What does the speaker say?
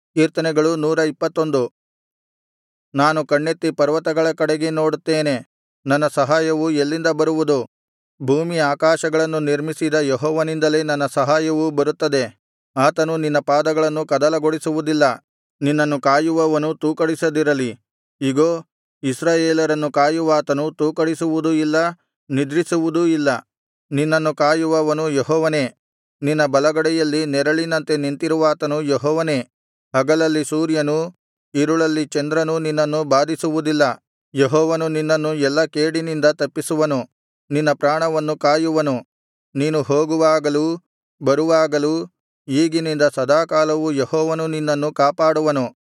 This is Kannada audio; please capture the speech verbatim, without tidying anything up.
ಕೀರ್ತನೆಗಳು ನೂರ ಇಪ್ಪತ್ತೊಂದು. ನಾನು ಕಣ್ಣೆತ್ತಿ ಪರ್ವತಗಳ ಕಡೆಗೆ ನೋಡುತ್ತೇನೆ, ನನ್ನ ಸಹಾಯವು ಎಲ್ಲಿಂದ ಬರುವುದು? ಭೂಮಿ ಆಕಾಶಗಳನ್ನು ನಿರ್ಮಿಸಿದ ಯೆಹೋವನಿಂದಲೇ ನನ್ನ ಸಹಾಯವು ಬರುತ್ತದೆ. ಆತನು ನಿನ್ನ ಪಾದಗಳನ್ನು ಕದಲಗೊಳಿಸುವುದಿಲ್ಲ, ನಿನ್ನನ್ನು ಕಾಯುವವನು ತೂಕಡಿಸದಿರಲಿ. ಇಗೋ, ಇಸ್ರಾಯೇಲರನ್ನು ಕಾಯುವಾತನು ತೂಕಡಿಸುವುದೂ ಇಲ್ಲ, ನಿದ್ರಿಸುವುದೂ ಇಲ್ಲ. ನಿನ್ನನ್ನು ಕಾಯುವವನು ಯೆಹೋವನೇ, ನಿನ್ನ ಬಲಗಡೆಯಲ್ಲಿ ನೆರಳಿನಂತೆ ನಿಂತಿರುವಾತನು ಯೆಹೋವನೇ. ಹಗಲಲ್ಲಿ ಸೂರ್ಯನೂ ಇರುಳಲ್ಲಿ ಚಂದ್ರನೂ ನಿನ್ನನ್ನು ಬಾಧಿಸುವುದಿಲ್ಲ. ಯೆಹೋವನು ನಿನ್ನನ್ನು ಎಲ್ಲಾ ಕೇಡಿನಿಂದ ತಪ್ಪಿಸುವನು, ನಿನ್ನ ಪ್ರಾಣವನ್ನು ಕಾಯುವನು. ನೀನು ಹೋಗುವಾಗಲೂ ಬರುವಾಗಲೂ ಈಗಿನಿಂದ ಸದಾಕಾಲವೂ ಯೆಹೋವನು ನಿನ್ನನ್ನು ಕಾಪಾಡುವನು.